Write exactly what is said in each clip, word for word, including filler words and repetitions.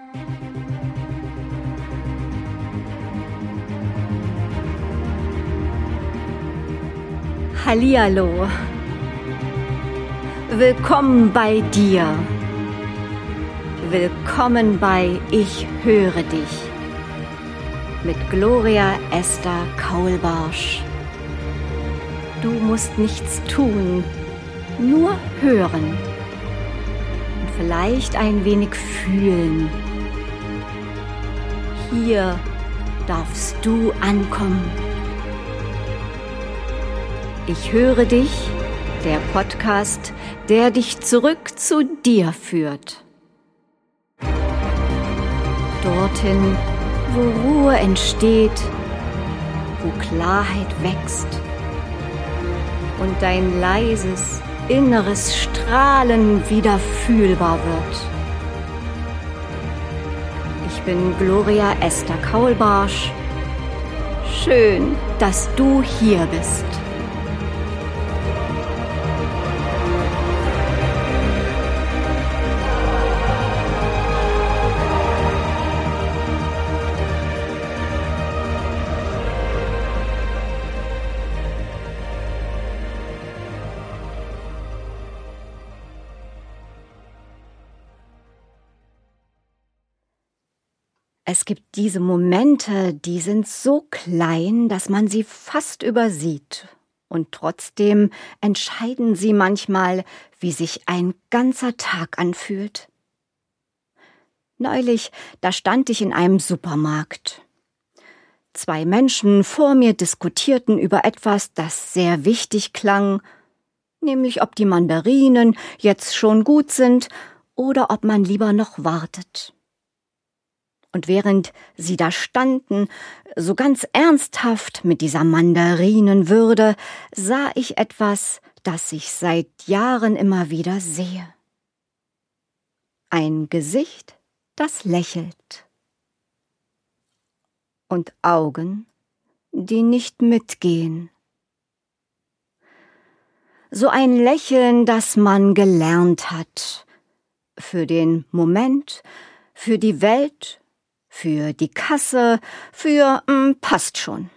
Hallihallo. Willkommen bei dir. Willkommen bei Ich höre dich. Mit Gloria Esther Kaulbarsch. Du musst nichts tun, nur hören und vielleicht ein wenig fühlen. Hier darfst du ankommen. Ich höre dich, der Podcast, der dich zurück zu dir führt. Dorthin, wo Ruhe entsteht, wo Klarheit wächst und dein leises, inneres Strahlen wieder fühlbar wird. Ich bin Gloria Esther Kaulbarsch. Schön, dass du hier bist. Es gibt diese Momente, die sind so klein, dass man sie fast übersieht. Und trotzdem entscheiden sie manchmal, wie sich ein ganzer Tag anfühlt. Neulich, da stand ich in einem Supermarkt. Zwei Menschen vor mir diskutierten über etwas, das sehr wichtig klang, nämlich ob die Mandarinen jetzt schon gut sind oder ob man lieber noch wartet. Und während sie da standen, so ganz ernsthaft mit dieser Mandarinenwürde, sah ich etwas, das ich seit Jahren immer wieder sehe. Ein Gesicht, das lächelt. Und Augen, die nicht mitgehen. So ein Lächeln, das man gelernt hat. Für den Moment, für die Welt, für die Kasse, für mh, passt schon.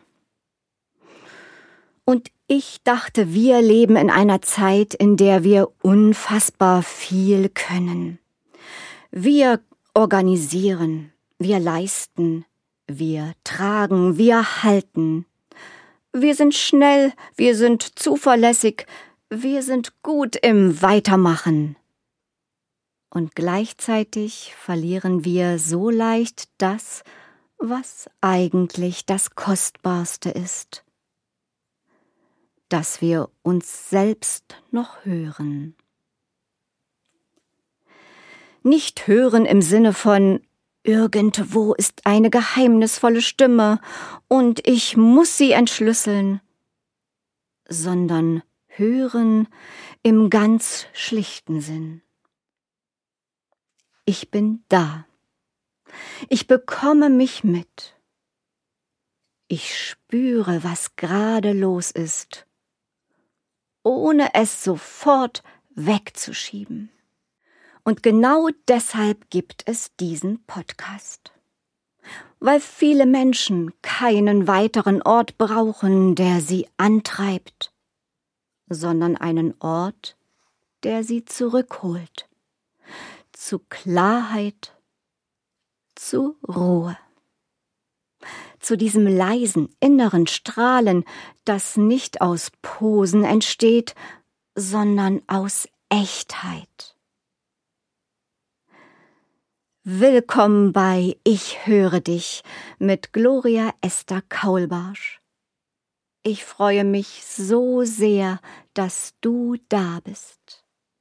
Und ich dachte, wir leben in einer Zeit, in der wir unfassbar viel können. Wir organisieren, wir leisten, wir tragen, wir halten. Wir sind schnell, wir sind zuverlässig, wir sind gut im Weitermachen. Und gleichzeitig verlieren wir so leicht das, was eigentlich das Kostbarste ist, dass wir uns selbst noch hören. Nicht hören im Sinne von irgendwo ist eine geheimnisvolle Stimme und ich muss sie entschlüsseln, sondern hören im ganz schlichten Sinn. Ich bin da. Ich bekomme mich mit. Ich spüre, was gerade los ist, ohne es sofort wegzuschieben. Und genau deshalb gibt es diesen Podcast. Weil viele Menschen keinen weiteren Ort brauchen, der sie antreibt, sondern einen Ort, der sie zurückholt. Zu Klarheit, zu Ruhe, zu diesem leisen inneren Strahlen, das nicht aus Posen entsteht, sondern aus Echtheit. Willkommen bei Ich höre dich mit Gloria Esther Kaulbarsch. Ich freue mich so sehr, dass du da bist.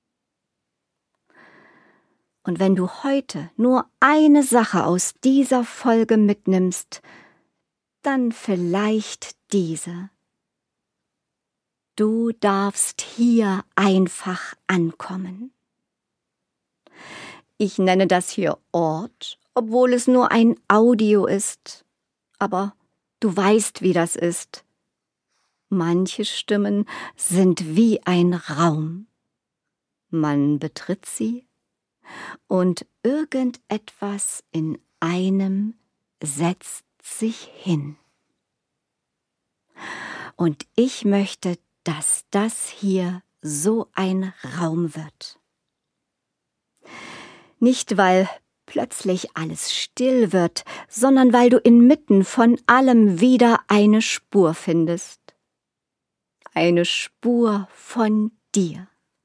Und wenn du heute nur eine Sache aus dieser Folge mitnimmst, dann vielleicht diese. Du darfst hier einfach ankommen. Ich nenne das hier Ort, obwohl es nur ein Audio ist. Aber du weißt, wie das ist. Manche Stimmen sind wie ein Raum. Man betritt sie und irgendetwas in einem setzt sich hin. Und ich möchte, dass das hier so ein Raum wird. Nicht, weil plötzlich alles still wird, sondern weil du inmitten von allem wieder eine Spur findest. Eine Spur von dir.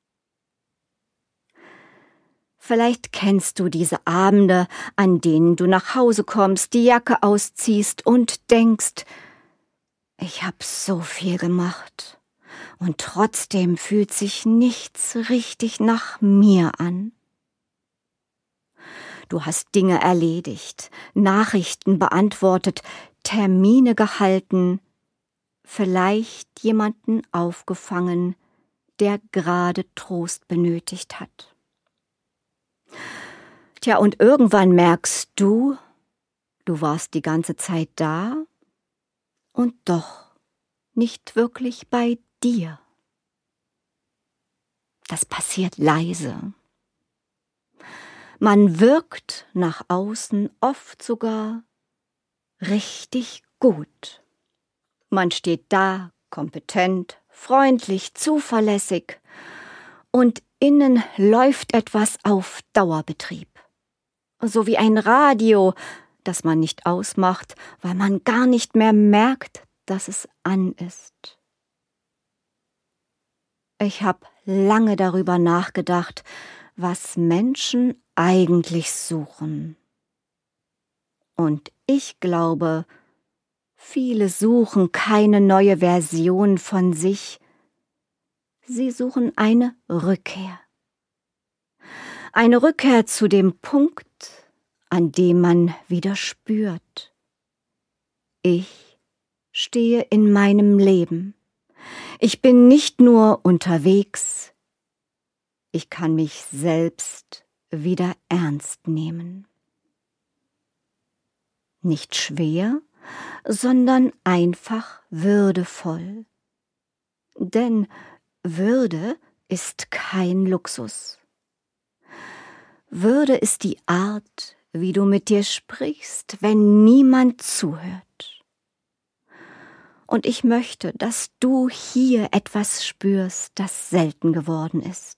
Vielleicht kennst du diese Abende, an denen du nach Hause kommst, die Jacke ausziehst und denkst, ich habe so viel gemacht und trotzdem fühlt sich nichts richtig nach mir an. Du hast Dinge erledigt, Nachrichten beantwortet, Termine gehalten, vielleicht jemanden aufgefangen, der gerade Trost benötigt hat. Tja, und irgendwann merkst du, du warst die ganze Zeit da und doch nicht wirklich bei dir. Das passiert leise. Man wirkt nach außen oft sogar richtig gut. Man steht da, kompetent, freundlich, zuverlässig und innen läuft etwas auf Dauerbetrieb. So wie ein Radio, das man nicht ausmacht, weil man gar nicht mehr merkt, dass es an ist. Ich habe lange darüber nachgedacht, was Menschen eigentlich suchen. Und ich glaube, viele suchen keine neue Version von sich. Sie suchen eine Rückkehr. Eine Rückkehr zu dem Punkt, an dem man wieder spürt: Ich stehe in meinem Leben. Ich bin nicht nur unterwegs. Ich kann mich selbst wieder ernst nehmen. Nicht schwer, sondern einfach würdevoll. Denn Würde ist kein Luxus. Würde ist die Art, wie du mit dir sprichst, wenn niemand zuhört. Und ich möchte, dass du hier etwas spürst, das selten geworden ist.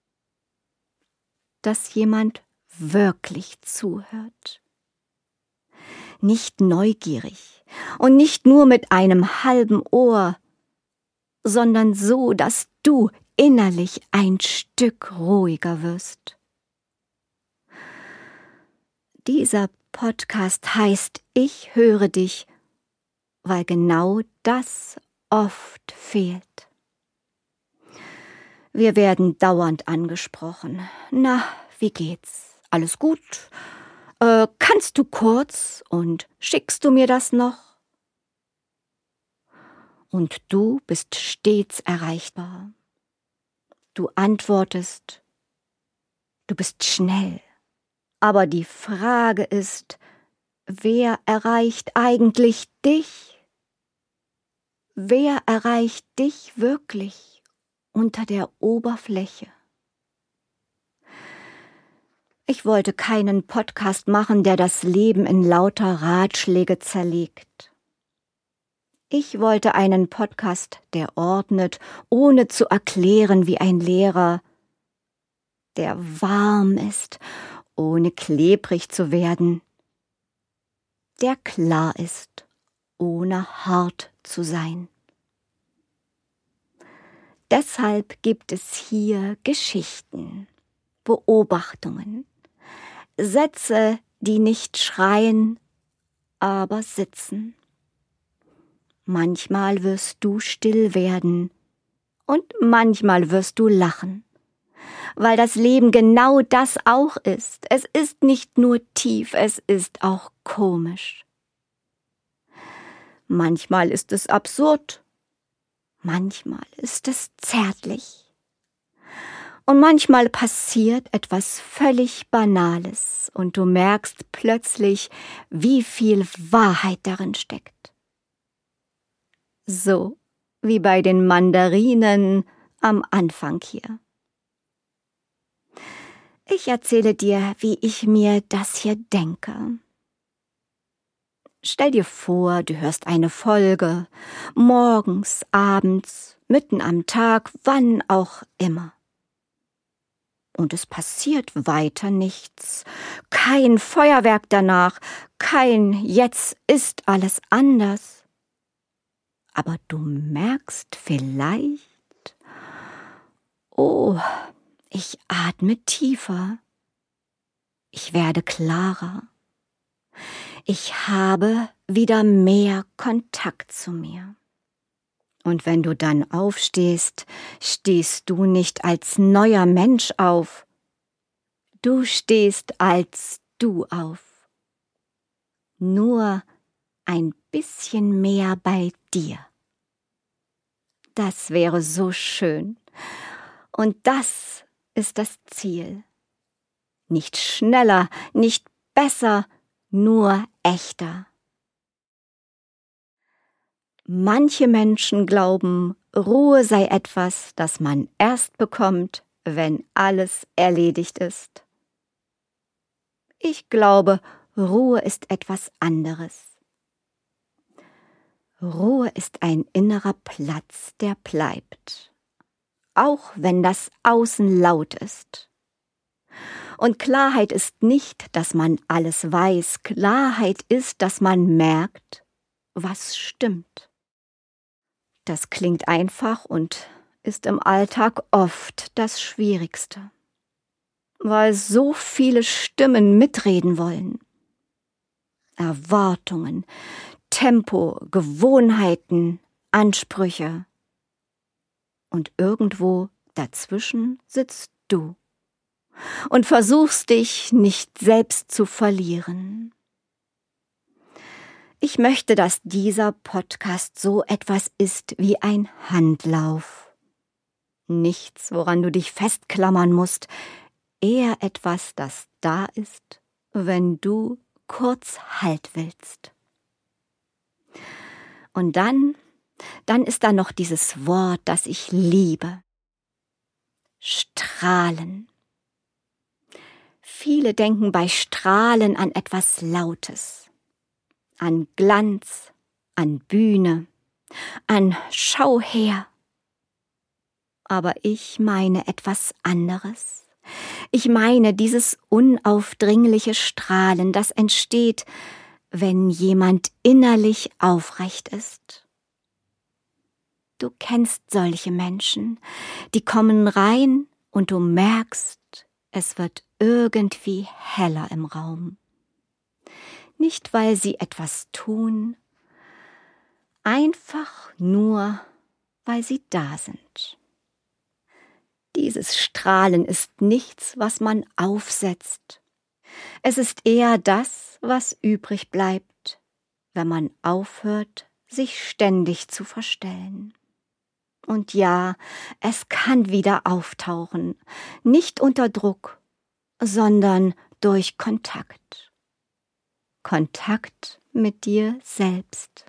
Dass jemand wirklich zuhört. Nicht neugierig und nicht nur mit einem halben Ohr, sondern so, dass du innerlich ein Stück ruhiger wirst. Dieser Podcast heißt Ich höre dich, weil genau das oft fehlt. Wir werden dauernd angesprochen. Na, wie geht's? Alles gut? Äh, kannst du kurz und schickst du mir das noch? Und du bist stets erreichbar. Du antwortest. Du bist schnell. Aber die Frage ist, wer erreicht eigentlich dich? Wer erreicht dich wirklich unter der Oberfläche? Ich wollte keinen Podcast machen, der das Leben in lauter Ratschläge zerlegt. Ich wollte einen Podcast, der ordnet, ohne zu erklären wie ein Lehrer, der warm ist, ohne klebrig zu werden, der klar ist, ohne hart zu sein. Deshalb gibt es hier Geschichten, Beobachtungen, Sätze, die nicht schreien, aber sitzen. Manchmal wirst du still werden und manchmal wirst du lachen, weil das Leben genau das auch ist. Es ist nicht nur tief, es ist auch komisch. Manchmal ist es absurd, manchmal ist es zärtlich. Und manchmal passiert etwas völlig Banales und du merkst plötzlich, wie viel Wahrheit darin steckt. So wie bei den Mandarinen am Anfang hier. Ich erzähle dir, wie ich mir das hier denke. Stell dir vor, du hörst eine Folge, morgens, abends, mitten am Tag, wann auch immer. Und es passiert weiter nichts, kein Feuerwerk danach, kein Jetzt ist alles anders. Aber du merkst vielleicht, oh, ich atme tiefer, ich werde klarer, ich habe wieder mehr Kontakt zu mir. Und wenn du dann aufstehst, stehst du nicht als neuer Mensch auf. Du stehst als du auf. Nur ein bisschen mehr bei dir. Das wäre so schön. Und das ist das Ziel. Nicht schneller, nicht besser, nur echter. Manche Menschen glauben, Ruhe sei etwas, das man erst bekommt, wenn alles erledigt ist. Ich glaube, Ruhe ist etwas anderes. Ruhe ist ein innerer Platz, der bleibt, auch wenn das Außen laut ist. Und Klarheit ist nicht, dass man alles weiß. Klarheit ist, dass man merkt, was stimmt. Das klingt einfach und ist im Alltag oft das Schwierigste, weil so viele Stimmen mitreden wollen. Erwartungen, Tempo, Gewohnheiten, Ansprüche. Und irgendwo dazwischen sitzt du und versuchst dich nicht selbst zu verlieren. Ich möchte, dass dieser Podcast so etwas ist wie ein Handlauf. Nichts, woran du dich festklammern musst, eher etwas, das da ist, wenn du kurz Halt willst. Und dann, dann ist da noch dieses Wort, das ich liebe. Strahlen. Viele denken bei Strahlen an etwas Lautes. An Glanz, an Bühne, an Schau her. Aber ich meine etwas anderes. Ich meine dieses unaufdringliche Strahlen, das entsteht, wenn jemand innerlich aufrecht ist. Du kennst solche Menschen, die kommen rein und du merkst, es wird irgendwie heller im Raum. Nicht, weil sie etwas tun, einfach nur, weil sie da sind. Dieses Strahlen ist nichts, was man aufsetzt. Es ist eher das, was übrig bleibt, wenn man aufhört, sich ständig zu verstellen. Und ja, es kann wieder auftauchen, nicht unter Druck, sondern durch Kontakt. Kontakt mit dir selbst.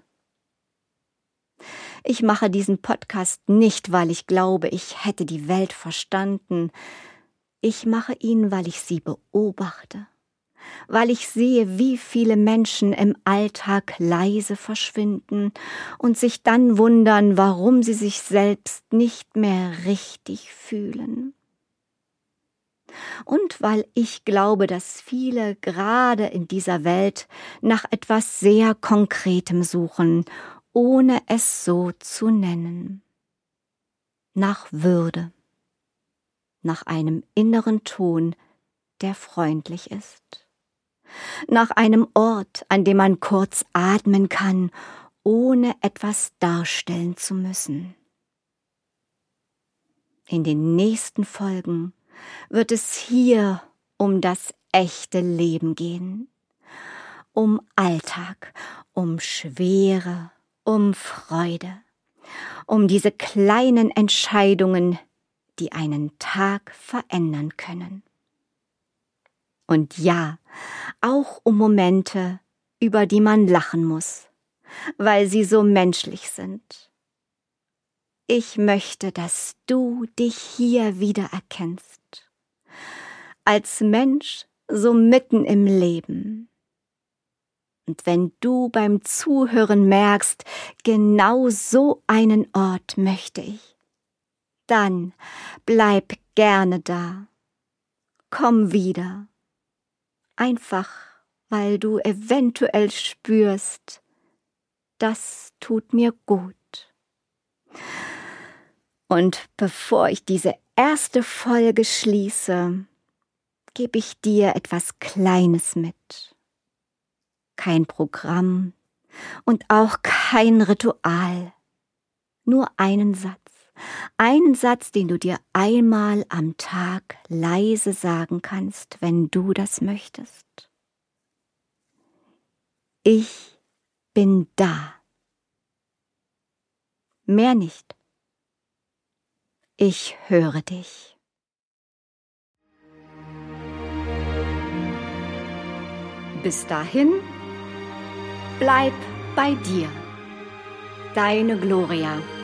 Ich mache diesen Podcast nicht, weil ich glaube, ich hätte die Welt verstanden. Ich mache ihn, weil ich sie beobachte, weil ich sehe, wie viele Menschen im Alltag leise verschwinden und sich dann wundern, warum sie sich selbst nicht mehr richtig fühlen. Und weil ich glaube, dass viele gerade in dieser Welt nach etwas sehr Konkretem suchen, ohne es so zu nennen. Nach Würde, nach einem inneren Ton, der freundlich ist, nach einem Ort, an dem man kurz atmen kann, ohne etwas darstellen zu müssen. In den nächsten Folgen wird es hier um das echte Leben gehen, um Alltag, um Schwere, um Freude, um diese kleinen Entscheidungen, die einen Tag verändern können. Und ja, auch um Momente, über die man lachen muss, weil sie so menschlich sind. Ich möchte, dass du dich hier wiedererkennst. als Mensch so mitten im Leben. Und wenn du beim Zuhören merkst, genau so einen Ort möchte ich, dann bleib gerne da. Komm wieder. Einfach, weil du eventuell spürst, das tut mir gut. Und bevor ich diese erste Folge schließe, gebe ich dir etwas Kleines mit. Kein Programm und auch kein Ritual. Nur einen Satz. Einen Satz, den du dir einmal am Tag leise sagen kannst, wenn du das möchtest. Ich bin da. Mehr nicht. Ich höre dich. Bis dahin, bleib bei dir. Deine Gloria.